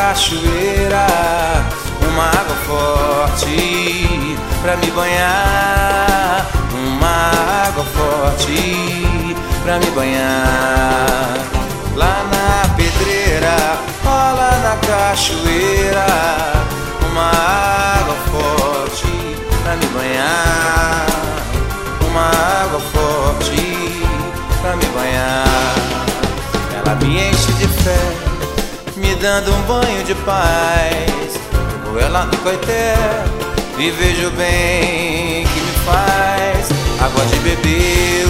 cachoeira, uma água forte pra me banhar, uma água forte pra me banhar. Lá na pedreira, rola na cachoeira, uma água forte pra me banhar, uma água forte pra me banhar. Ela me enche de fé, me dando um banho de paz. Vou ela no coité e vejo o bem que me faz. Água de beber,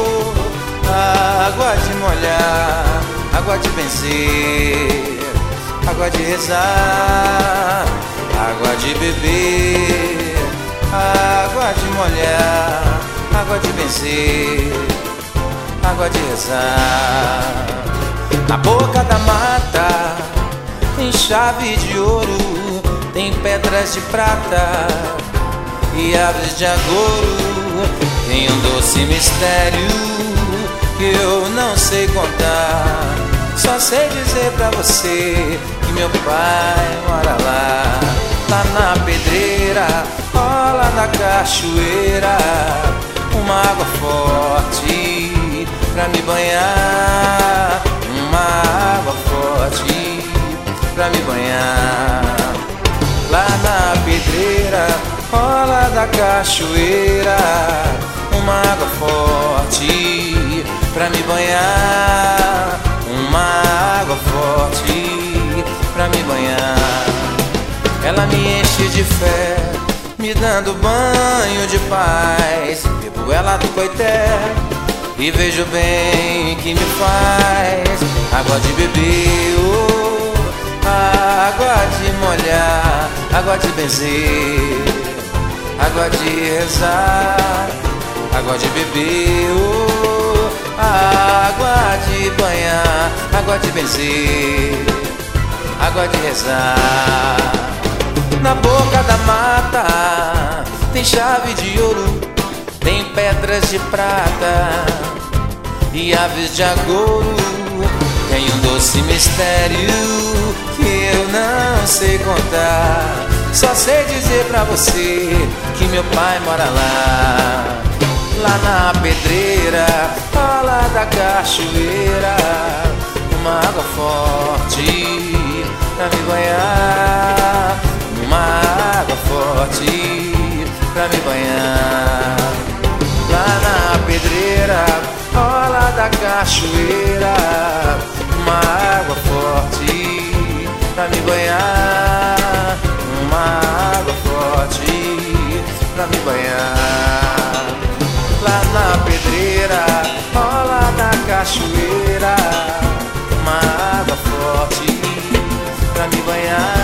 água de molhar, água de benzer, água de rezar, água de beber, água de molhar, água de benzer, água de rezar. Na boca da mata tem chave de ouro, tem pedras de prata e aves de agouro. Tem um doce mistério que eu não sei contar, só sei dizer pra você que meu pai mora lá. Lá na pedreira, rola na cachoeira, uma água forte pra me banhar, uma água forte pra me banhar. Lá na pedreira, rola da cachoeira, uma água forte pra me banhar, uma água forte pra me banhar. Ela me enche de fé, me dando banho de paz. Bebo ela do coité e vejo bem que me faz. Água de beber, água de molhar, água de benzer, água de rezar, água de beber, água de banhar, água de benzer, água de rezar. Na boca da mata tem chave de ouro, tem pedras de prata e aves de agouro. Tem um doce mistério que eu não sei contar, só sei dizer pra você que meu pai mora lá. Lá na pedreira, rola da cachoeira, uma água forte pra me banhar, uma água forte pra me banhar. Lá na pedreira, rola da cachoeira, uma água forte pra me banhar, uma água forte pra me banhar. Lá na pedreira, rola da cachoeira, uma água forte pra me banhar.